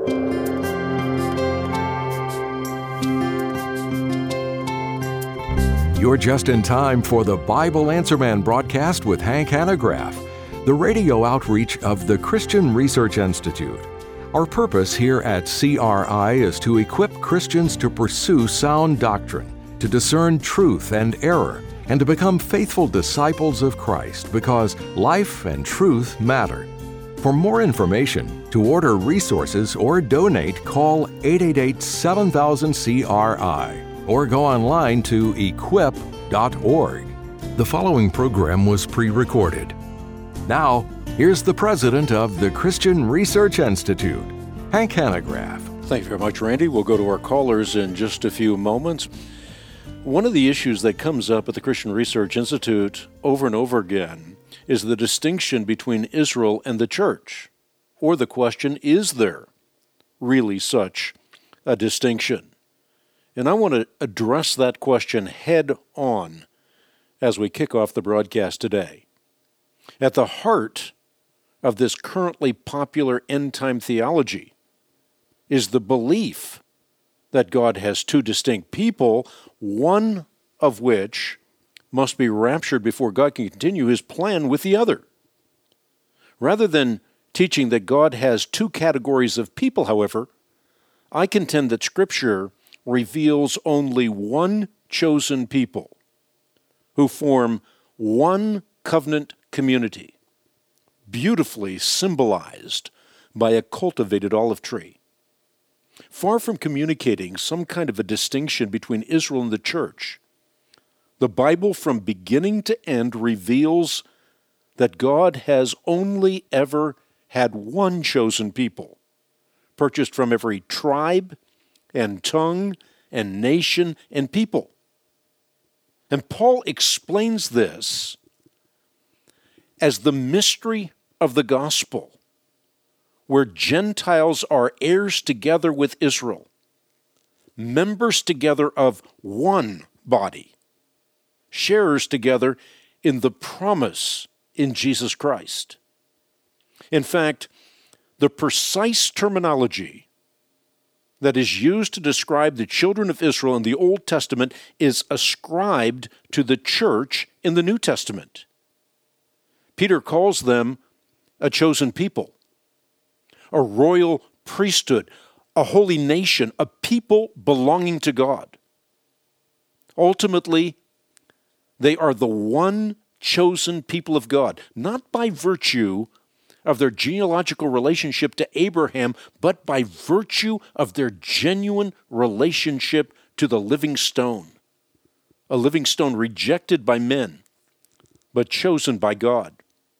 You're just in time for the Bible Answer Man broadcast with Hank Hanegraaff, the radio outreach of the Christian Research Institute. Our purpose here at CRI is to equip Christians to pursue sound doctrine, to discern truth and error, and to become faithful disciples of Christ, because life and truth matter. For more information, to order resources or donate, call 888-7000-CRI or go online to equip.org. The following program was pre-recorded. Now, here's the president of the Christian Research Institute, Hank Hanegraaff. Thank you very much, Randy. We'll go to our callers in just a few moments. One of the issues that comes up at the Christian Research Institute over and over again is the distinction between Israel and the church, or the question, is there really such a distinction? And I want to address that question head on as we kick off the broadcast today. At the heart of this currently popular end-time theology is the belief that God has two distinct people, one of which must be raptured before God can continue his plan with the other. Rather than teaching that God has two categories of people, however, I contend that Scripture reveals only one chosen people who form one covenant community, beautifully symbolized by a cultivated olive tree. Far from communicating some kind of a distinction between Israel and the church, the Bible from beginning to end reveals that God has only ever had one chosen people, purchased from every tribe and tongue and nation and people. And Paul explains this as the mystery of the gospel, where Gentiles are heirs together with Israel, members together of one body, sharers together in the promise in Jesus Christ. In fact, the precise terminology that is used to describe the children of Israel in the Old Testament is ascribed to the church in the New Testament. Peter calls them a chosen people, a royal priesthood, a holy nation, a people belonging to God. Ultimately, they are the one chosen people of God, not by virtue of their genealogical relationship to Abraham, but by virtue of their genuine relationship to the living stone, a living stone rejected by men, but chosen by God.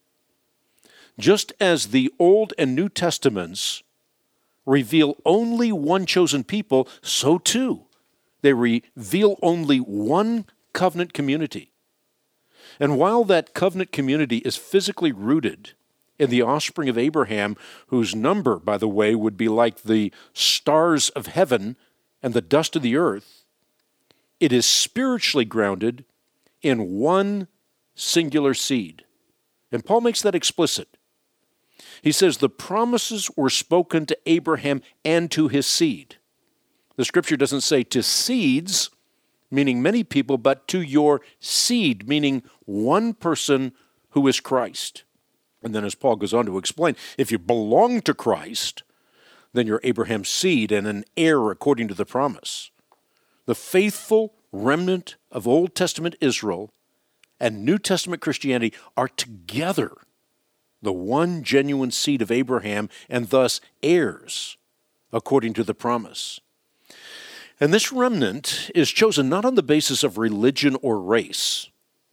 Just as the Old and New Testaments reveal only one chosen people, so too they reveal only one covenant community. And while that covenant community is physically rooted in the offspring of Abraham, whose number, by the way, would be like the stars of heaven and the dust of the earth, it is spiritually grounded in one singular seed. And Paul makes that explicit. He says the promises were spoken to Abraham and to his seed. The Scripture doesn't say to seeds, meaning many people, but to your seed, meaning one person who is Christ. And then as Paul goes on to explain, if you belong to Christ, then you're Abraham's seed and an heir according to the promise. The faithful remnant of Old Testament Israel and New Testament Christianity are together the one genuine seed of Abraham and thus heirs according to the promise. And this remnant is chosen not on the basis of religion or race,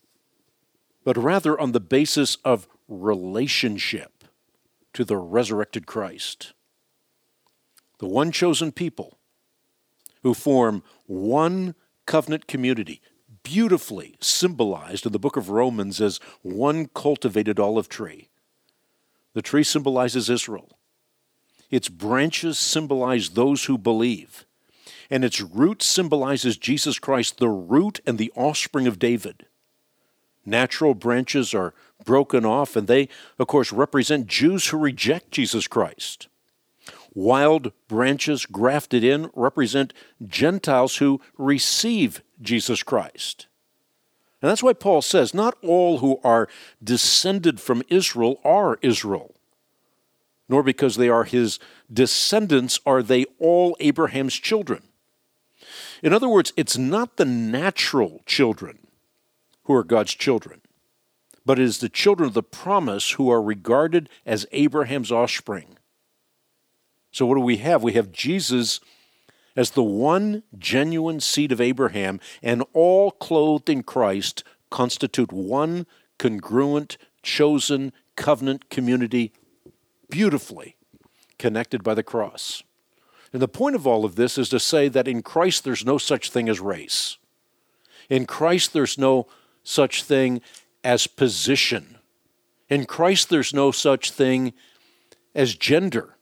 but rather on the basis of relationship to the resurrected Christ. The one chosen people who form one covenant community, beautifully symbolized in the book of Romans as one cultivated olive tree. The tree symbolizes Israel. Its branches symbolize those who believe. And its root symbolizes Jesus Christ, the root and the offspring of David. Natural branches are broken off, and they, of course, represent Jews who reject Jesus Christ. wild branches grafted in represent Gentiles who receive Jesus Christ. And that's why Paul says, not all who are descended from Israel are Israel, nor because they are his descendants are they all Abraham's children. In other words, it's not the natural children who are God's children, but it is the children of the promise who are regarded as Abraham's offspring. So what do we have? We have Jesus as the one genuine seed of Abraham, and all clothed in Christ constitute one congruent, chosen covenant community, beautifully connected by the cross. And the point of all of this is to say that in Christ there's no such thing as race. In Christ there's no such thing as position. In Christ there's no such thing as gender.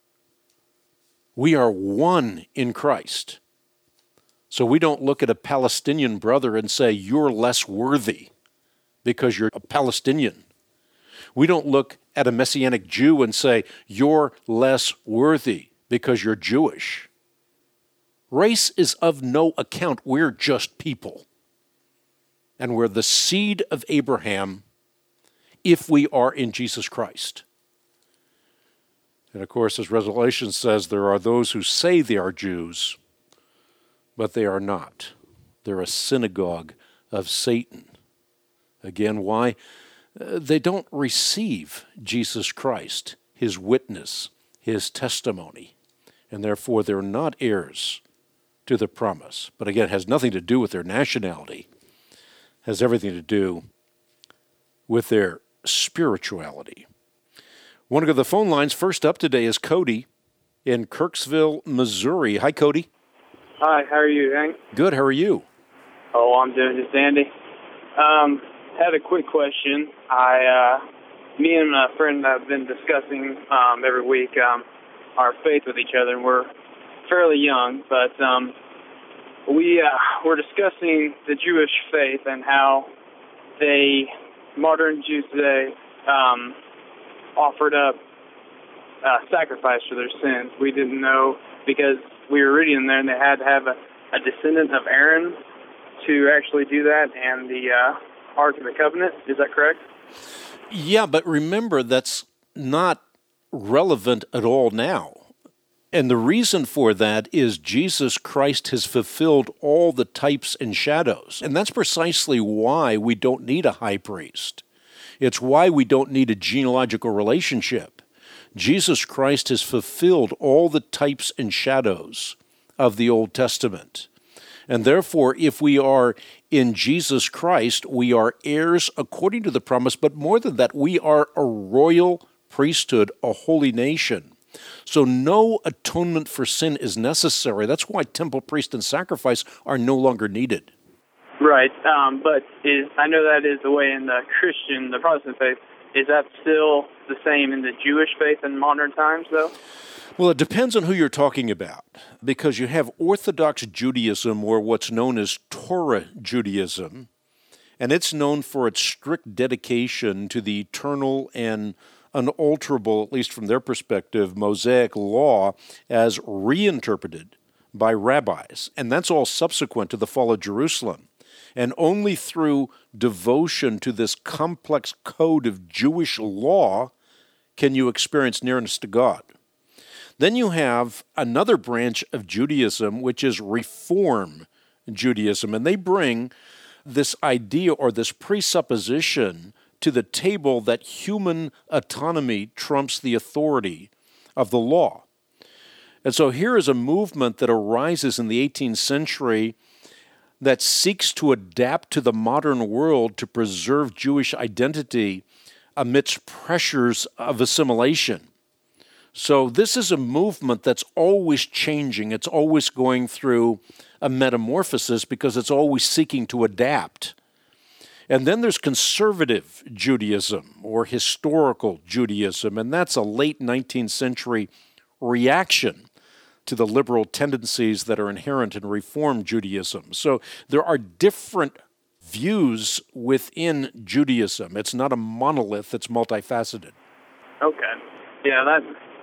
We are one in Christ. So we don't look at a Palestinian brother and say, you're less worthy because you're a Palestinian. We don't look at a Messianic Jew and say, you're less worthy because you're Jewish. Race is of no account. We're just people. And we're the seed of Abraham if we are in Jesus Christ. And of course, as Revelation says, there are those who say they are Jews, but they are not. They're a synagogue of Satan. Again, why? They don't receive Jesus Christ, his witness, his testimony, and therefore they're not heirs to the promise. But again, it has nothing to do with their nationality. It has everything to do with their spirituality. I want to go to the phone lines. First up today is Cody in Kirksville, Missouri. Hi, Cody. Hi, how are you, Hank? Good, how are you? Oh, I'm doing just dandy. Had a quick question. Me and a friend have been discussing every week our faith with each other, and we're fairly young, but we're discussing the Jewish faith and how modern Jews today, offered up sacrifice for their sins. We didn't know because we were reading there, and they had to have a descendant of Aaron to actually do that, and the Ark of the Covenant. Is that correct? Yeah, but remember, that's not relevant at all now. And the reason for that is Jesus Christ has fulfilled all the types and shadows. And that's precisely why we don't need a high priest. It's why we don't need a genealogical relationship. Jesus Christ has fulfilled all the types and shadows of the Old Testament. And therefore, if we are in Jesus Christ, we are heirs according to the promise, but more than that, we are a royal priesthood, a holy nation. So no atonement for sin is necessary. That's why temple, priest, and sacrifice are no longer needed. Right, but I know that is the way in the Protestant faith. Is that still the same in the Jewish faith in modern times, though? Well, it depends on who you're talking about, because you have Orthodox Judaism, or what's known as Torah Judaism, and it's known for its strict dedication to the eternal and unalterable, at least from their perspective, Mosaic law as reinterpreted by rabbis, and that's all subsequent to the fall of Jerusalem. And only through devotion to this complex code of Jewish law can you experience nearness to God. Then you have another branch of Judaism, which is Reform Judaism, and they bring this idea or this presupposition to the table that human autonomy trumps the authority of the law. And so here is a movement that arises in the 18th century that seeks to adapt to the modern world to preserve Jewish identity amidst pressures of assimilation. So this is a movement that's always changing. It's always going through a metamorphosis because it's always seeking to adapt. And then there's conservative Judaism or historical Judaism, and that's a late 19th century reaction to the liberal tendencies that are inherent in Reform Judaism. So there are different views within Judaism. It's not a monolith, it's multifaceted. Okay. Yeah, that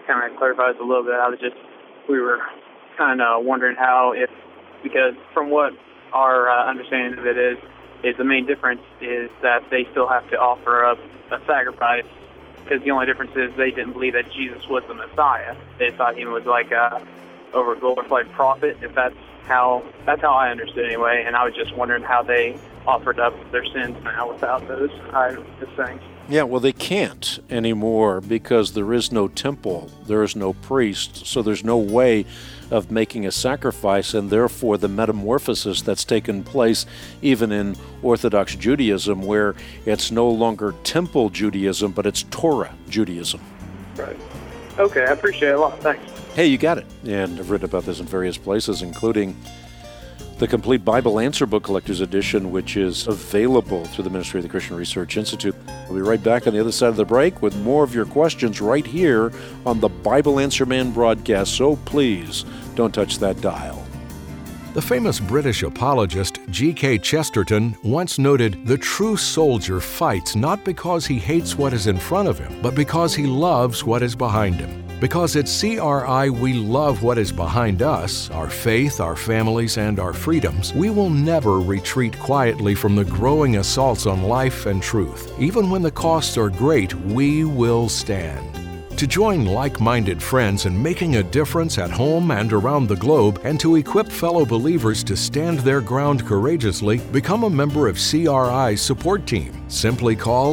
kind of clarifies a little bit. We were kind of wondering because from what our understanding of it is the main difference is that they still have to offer up a sacrifice, because the only difference is they didn't believe that Jesus was the Messiah. They thought he was like a over-glorified prophet, if that's how I understood anyway, and I was just wondering how they offered up their sins now without those things. Yeah, well, they can't anymore because there is no temple, there is no priest, so there's no way of making a sacrifice, and therefore the metamorphosis that's taken place even in Orthodox Judaism, where it's no longer temple Judaism, but it's Torah Judaism. Right. Okay, I appreciate it a lot. Thanks. Hey, you got it. And I've written about this in various places, including the Complete Bible Answer Book Collector's Edition, which is available through the Ministry of the Christian Research Institute. We'll be right back on the other side of the break with more of your questions right here on the Bible Answer Man broadcast, so please don't touch that dial. The famous British apologist G.K. Chesterton once noted, "The true soldier fights not because he hates what is in front of him, but because he loves what is behind him." Because at CRI we love what is behind us, our faith, our families, and our freedoms, we will never retreat quietly from the growing assaults on life and truth. Even when the costs are great, we will stand. To join like-minded friends in making a difference at home and around the globe, and to equip fellow believers to stand their ground courageously, become a member of CRI's support team. Simply call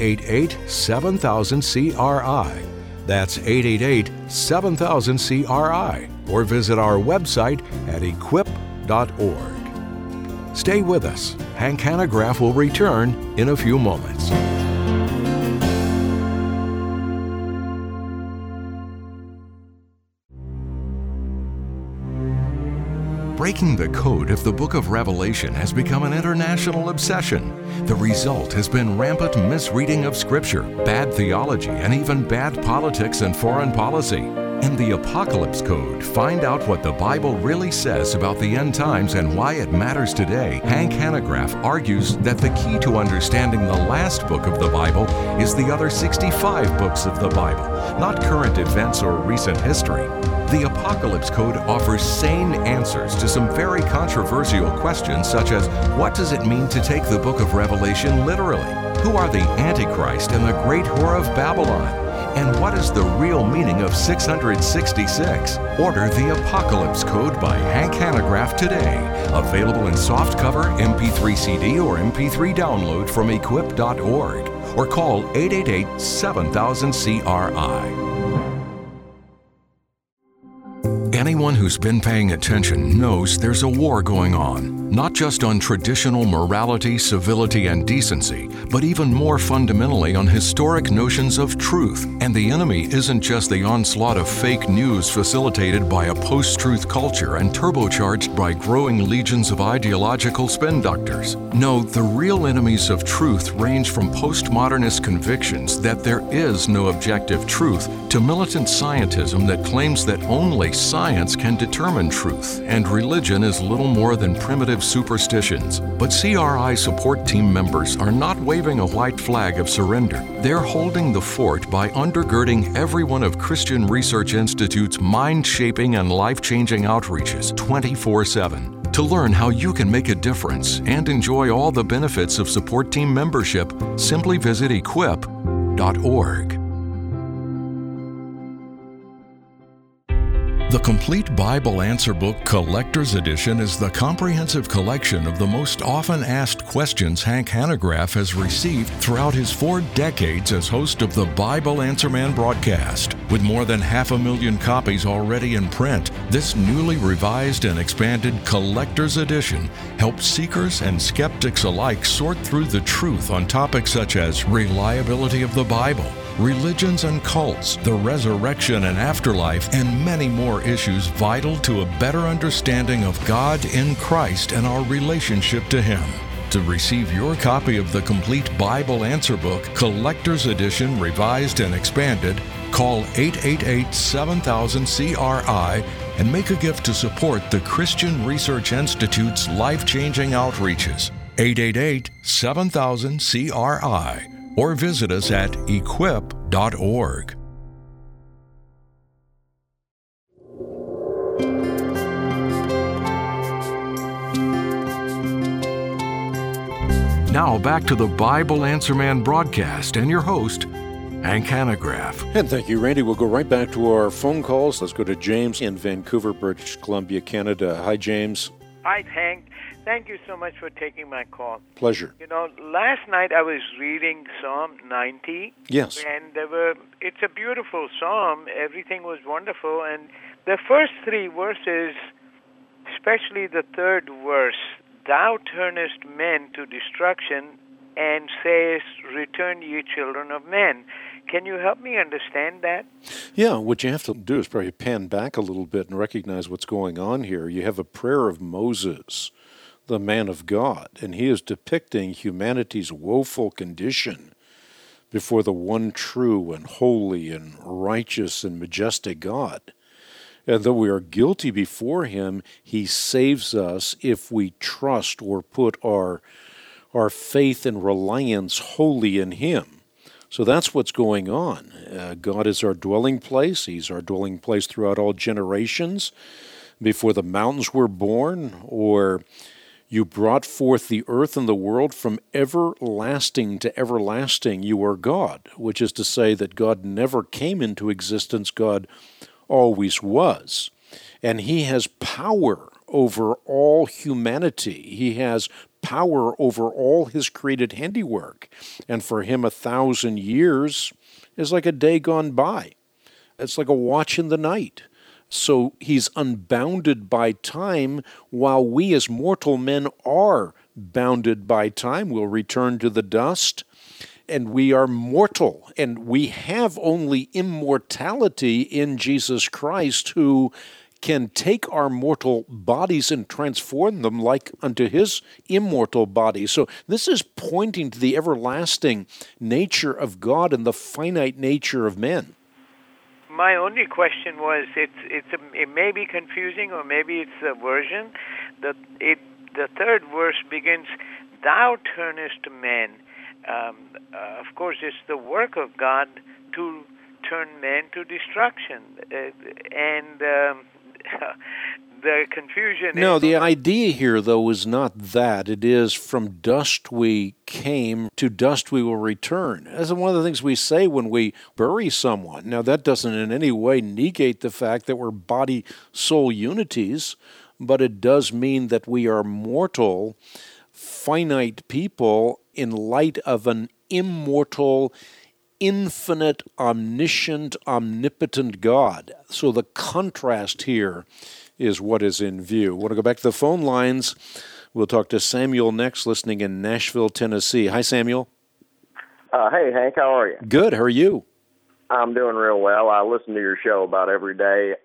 888-7000-CRI. That's 888-7000-CRI, or visit our website at equip.org. Stay with us. Hank Hanegraaff will return in a few moments. Breaking the code of the Book of Revelation has become an international obsession. The result has been rampant misreading of Scripture, bad theology, and even bad politics and foreign policy. In the Apocalypse Code, find out what the Bible really says about the end times and why it matters today. Hank Hanegraaff argues that the key to understanding the last book of the Bible is the other 65 books of the Bible, not current events or recent history. The Apocalypse Code offers sane answers to some very controversial questions, such as, what does it mean to take the book of Revelation literally? Who are the Antichrist and the great whore of Babylon? And what is the real meaning of 666? Order the Apocalypse Code by Hank Hanegraaff today. Available in softcover, MP3 CD, or MP3 download from equip.org. Or call 888-7000-CRI. Anyone who's been paying attention knows there's a war going on, not just on traditional morality, civility, and decency, but even more fundamentally on historic notions of truth. And the enemy isn't just the onslaught of fake news facilitated by a post-truth culture and turbocharged by growing legions of ideological spin doctors. No, the real enemies of truth range from postmodernist convictions that there is no objective truth to militant scientism that claims that only science can determine truth, and religion is little more than primitive superstitions. But CRI support team members are not waving a white flag of surrender. They're holding the fort by undergirding every one of Christian Research Institute's mind-shaping and life-changing outreaches 24/7. To learn how you can make a difference and enjoy all the benefits of support team membership, simply visit equip.org. The Complete Bible Answer Book Collector's Edition is the comprehensive collection of the most often asked questions Hank Hanegraaff has received throughout his 4 decades as host of the Bible Answer Man broadcast. With more than 500,000 copies already in print, this newly revised and expanded Collector's Edition helps seekers and skeptics alike sort through the truth on topics such as reliability of the Bible, religions and cults, the resurrection and afterlife, and many more issues vital to a better understanding of God in Christ and our relationship to Him. To receive your copy of the Complete Bible Answer Book, Collector's Edition, Revised and Expanded, call 888-7000-CRI and make a gift to support the Christian Research Institute's life-changing outreaches. 888-7000-CRI. Or visit us at equip.org. Now back to the Bible Answer Man broadcast and your host, Hank Hanegraaff. And thank you, Randy. We'll go right back to our phone calls. Let's go to James in Vancouver, British Columbia, Canada. Hi, James. Hi, Hank. Thank you so much for taking my call. Pleasure. You know, last night I was reading Psalm 90. Yes. And it's a beautiful psalm. Everything was wonderful. And the first three verses, especially the third verse, Thou turnest men to destruction and sayest, Return ye children of men. Can you help me understand that? Yeah, what you have to do is probably pan back a little bit and recognize what's going on here. You have a prayer of Moses, the man of God, and he is depicting humanity's woeful condition before the one true and holy and righteous and majestic God. And though we are guilty before him, he saves us if we trust or put our faith and reliance wholly in him. So that's what's going on. God is our dwelling place. He's our dwelling place throughout all generations. Before the mountains were born, or you brought forth the earth and the world, from everlasting to everlasting, you are God, which is to say that God never came into existence. God always was. And he has power over all humanity. He has power over all his created handiwork. And for him, 1,000 years is like a day gone by. It's like a watch in the night. So he's unbounded by time, while we as mortal men are bounded by time. We'll return to the dust. And we are mortal, and we have only immortality in Jesus Christ, who can take our mortal bodies and transform them like unto his immortal body. So this is pointing to the everlasting nature of God and the finite nature of men. My only question was, it may be confusing, or maybe it's a version. The third verse begins, Thou turnest men. Of course, it's the work of God to turn men to destruction. And the confusion No, the idea here, though, is not that. It is from dust we came, to dust we will return. That's one of the things we say when we bury someone. Now, that doesn't in any way negate the fact that we're body-soul unities, but it does mean that we are mortal, finite people in light of an immortal, infinite, omniscient, omnipotent God. So the contrast here is what is in view. I want to go back to the phone lines. We'll talk to Samuel next, listening in Nashville, Tennessee. Hi, Samuel. Hey, Hank, how are you? Good. How are you? I'm doing real well. I listen to your show about every day.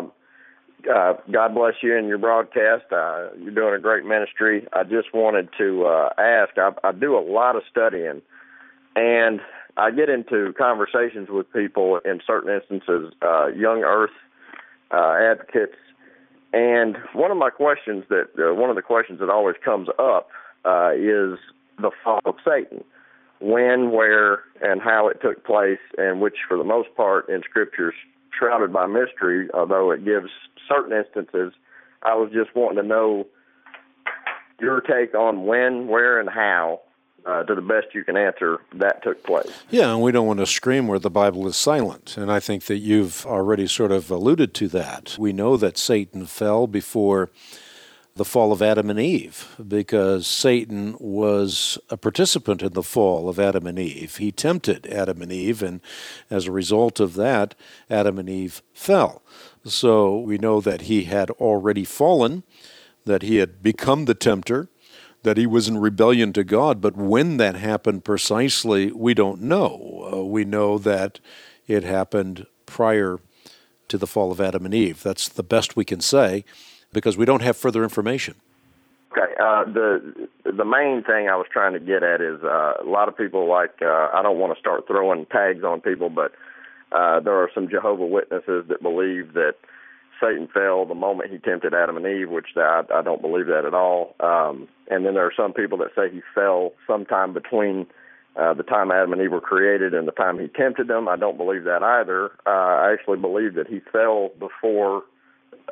God bless you and your broadcast. You're doing a great ministry. I just wanted to ask, I do a lot of studying, and I get into conversations with people in certain instances, young earth advocates, and one of the questions that always comes up is the fall of Satan. When, where, and how it took place, and which for the most part in Scripture is shrouded by mystery, although it gives certain instances. I was just wanting to know your take on when, where, and how, to the best you can answer, that took place. Yeah, and we don't want to scream where the Bible is silent, and I think that you've already sort of alluded to that. We know that Satan fell before the fall of Adam and Eve, because Satan was a participant in the fall of Adam and Eve. He tempted Adam and Eve, and as a result of that, Adam and Eve fell. So we know that he had already fallen, that he had become the tempter, that he was in rebellion to God, but when that happened precisely, we don't know. We know that it happened prior to the fall of Adam and Eve. That's the best we can say, because we don't have further information. Okay. The main thing I was trying to get at is a lot of people I don't want to start throwing tags on people, but there are some Jehovah's Witnesses that believe that Satan fell the moment he tempted Adam and Eve, which I don't believe that at all. And then there are some people that say he fell sometime between the time Adam and Eve were created and the time he tempted them. I don't believe that either. I actually believe that he fell before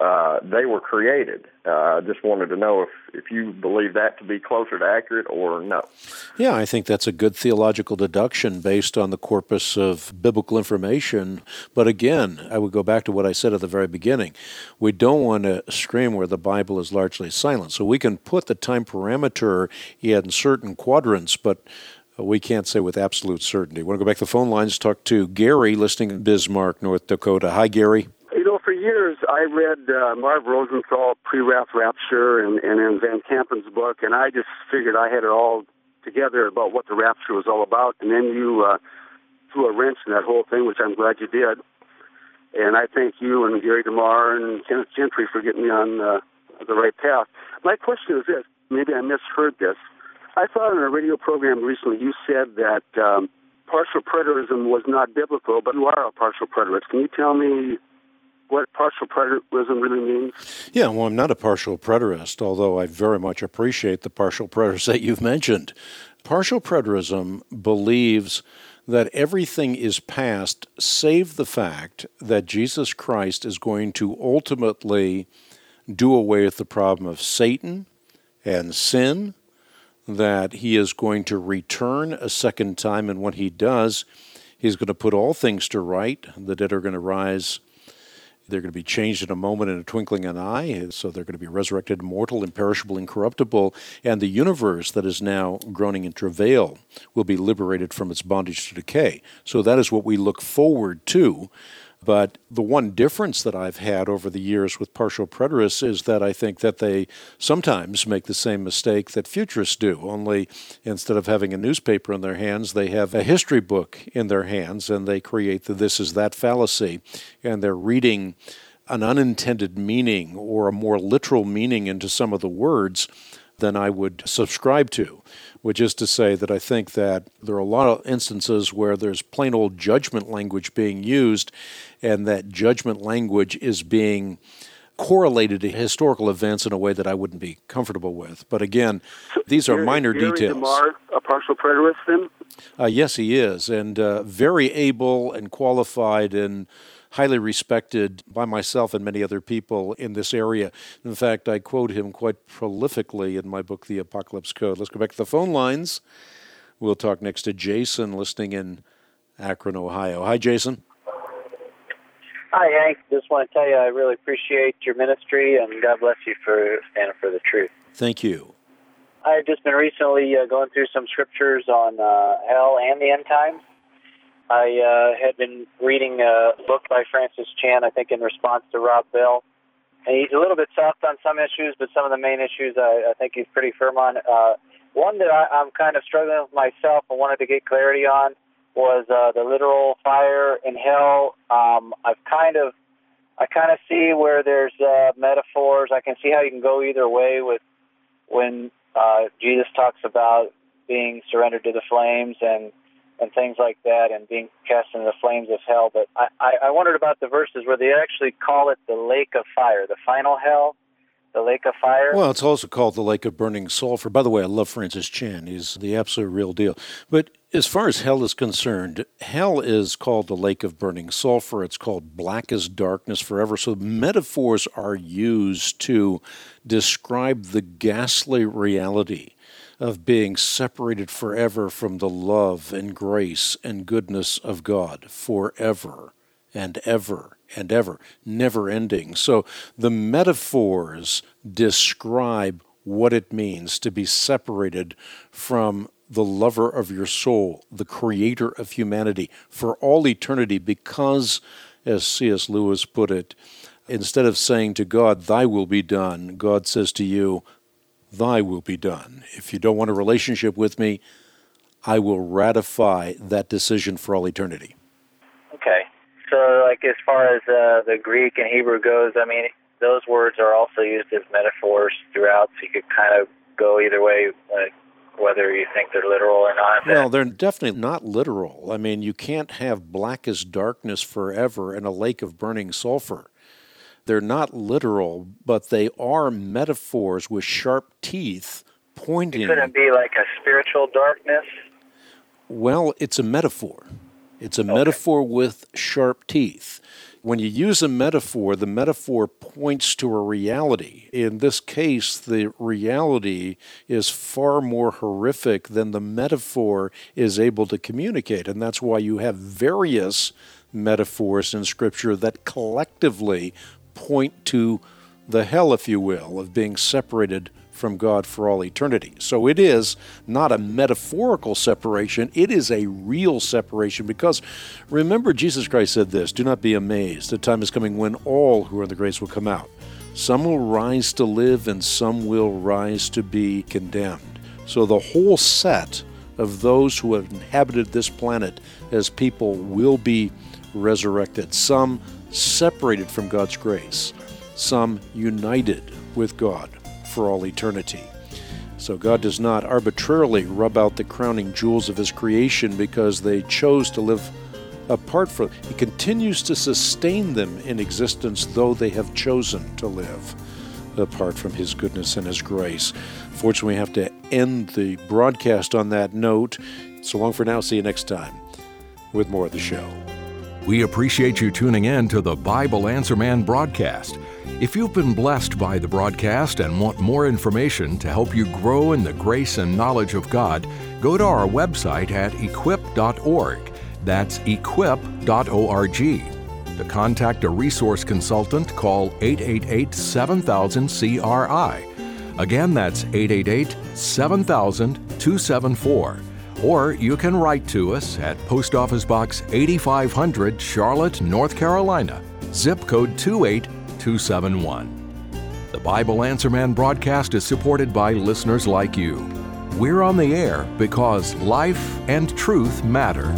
they were created. I just wanted to know if you believe that to be closer to accurate or no. Yeah, I think that's a good theological deduction based on the corpus of biblical information. But again, I would go back to what I said at the very beginning. We don't want to scream where the Bible is largely silent. So we can put the time parameter in certain quadrants, but we can't say with absolute certainty. I want to go back to the phone lines, talk to Gary, listening in Bismarck, North Dakota. Hi, Gary. You know, for years I read Marv Rosenthal, Pre-Wrath Rapture, and in Van Kampen's book, and I just figured I had it all together about what the rapture was all about. And then you threw a wrench in that whole thing, which I'm glad you did. And I thank you and Gary DeMar and Kenneth Gentry for getting me on the right path. My question is this. Maybe I misheard this. I thought in a radio program recently you said that partial preterism was not biblical, but you are a partial preterist. Can you tell me what partial preterism really means? Yeah, well, I'm not a partial preterist, although I very much appreciate the partial preterists that you've mentioned. Partial preterism believes that everything is past save the fact that Jesus Christ is going to ultimately do away with the problem of Satan and sin, that he is going to return a second time, and when he does, he's going to put all things to right. The dead are going to rise. They're going to be changed in a moment, in a twinkling of an eye, so they're going to be resurrected, immortal, imperishable, incorruptible, and the universe that is now groaning in travail will be liberated from its bondage to decay. So that is what we look forward to. But the one difference that I've had over the years with partial preterists is that I think that they sometimes make the same mistake that futurists do, only instead of having a newspaper in their hands, they have a history book in their hands, and they create the this is that fallacy, and they're reading an unintended meaning or a more literal meaning into some of the words than I would subscribe to, which is to say that I think that there are a lot of instances where there's plain old judgment language being used, and that judgment language is being correlated to historical events in a way that I wouldn't be comfortable with. But again, these are minor details. Gary DeMar, a partial preterist then? Yes, he is, and very able and qualified and highly respected by myself and many other people in this area. In fact, I quote him quite prolifically in my book, The Apocalypse Code. Let's go back to the phone lines. We'll talk next to Jason, listening in Akron, Ohio. Hi, Jason. Hi, Hank. Just want to tell you I really appreciate your ministry, and God bless you for standing for the truth. Thank you. I've just been recently going through some scriptures on hell and the end times. I had been reading a book by Francis Chan, I think in response to Rob Bell. And he's a little bit soft on some issues, but some of the main issues I think he's pretty firm on. One that I'm kind of struggling with myself and wanted to get clarity on was the literal fire in hell. I kind of see where there's metaphors. I can see how you can go either way with when Jesus talks about being surrendered to the flames and things like that, and being cast into the flames of hell. But I wondered about the verses where they actually call it the lake of fire, the final hell, the lake of fire. Well, it's also called the lake of burning sulfur. By the way, I love Francis Chan. He's the absolute real deal. But as far as hell is concerned, hell is called the lake of burning sulfur. It's called black as darkness forever. So metaphors are used to describe the ghastly reality of being separated forever from the love and grace and goodness of God forever and ever and ever, never ending. So the metaphors describe what it means to be separated from the lover of your soul, the creator of humanity, for all eternity, because, as C.S. Lewis put it, instead of saying to God, thy will be done, God says to you, thy will be done. If you don't want a relationship with me, I will ratify that decision for all eternity. Okay. So, like, as far as the Greek and Hebrew goes, I mean, those words are also used as metaphors throughout, so you could kind of go either way, whether you think they're literal or not. Well, they're definitely not literal. I mean, you can't have black as darkness forever and a lake of burning sulfur. They're not literal, but they are metaphors with sharp teeth pointing. It couldn't be like a spiritual darkness? Well, it's a metaphor. It's a metaphor with sharp teeth. When you use a metaphor, the metaphor points to a reality. In this case, the reality is far more horrific than the metaphor is able to communicate, and that's why you have various metaphors in Scripture that collectively point to the hell, if you will, of being separated from God for all eternity. So it is not a metaphorical separation, it is a real separation, because remember, Jesus Christ said this, "Do not be amazed. The time is coming when all who are in the graves will come out. Some will rise to live and some will rise to be condemned." So the whole set of those who have inhabited this planet as people will be resurrected, some separated from God's grace, some united with God for all eternity. So God does not arbitrarily rub out the crowning jewels of His creation because they chose to live apart from Him. He continues to sustain them in existence, though they have chosen to live apart from His goodness and His grace. Fortunately, we have to end the broadcast on that note. So long for now. See you next time with more of the show. We appreciate you tuning in to the Bible Answer Man broadcast. If you've been blessed by the broadcast and want more information to help you grow in the grace and knowledge of God, go to our website at equip.org. That's equip.org. To contact a resource consultant, call 888-7000-CRI. Again, that's 888-7000-274. Or you can write to us at Post Office Box 8500, Charlotte, North Carolina, zip code 28271. The Bible Answer Man broadcast is supported by listeners like you. We're on the air because life and truth matter.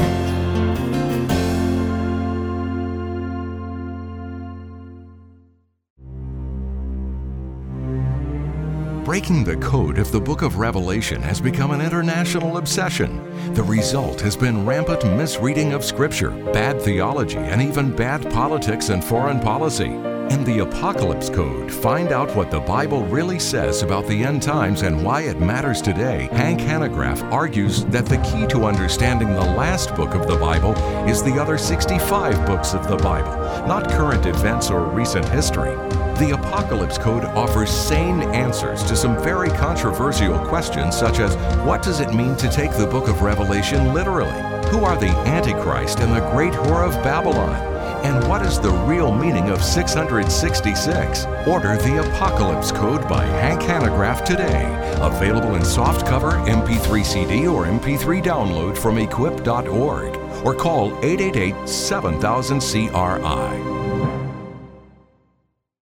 Breaking the code of the book of Revelation has become an international obsession. The result has been rampant misreading of Scripture, bad theology, and even bad politics and foreign policy. In the Apocalypse Code, find out what the Bible really says about the end times and why it matters today. Hank Hanegraaff argues that the key to understanding the last book of the Bible is the other 65 books of the Bible, not current events or recent history. The Apocalypse Code offers sane answers to some very controversial questions, such as, what does it mean to take the book of Revelation literally? Who are the Antichrist and the great whore of Babylon? And what is the real meaning of 666? Order the Apocalypse Code by Hank Hanegraaff today. Available in softcover, MP3 CD, or MP3 download from equip.org. Or call 888-7000-CRI.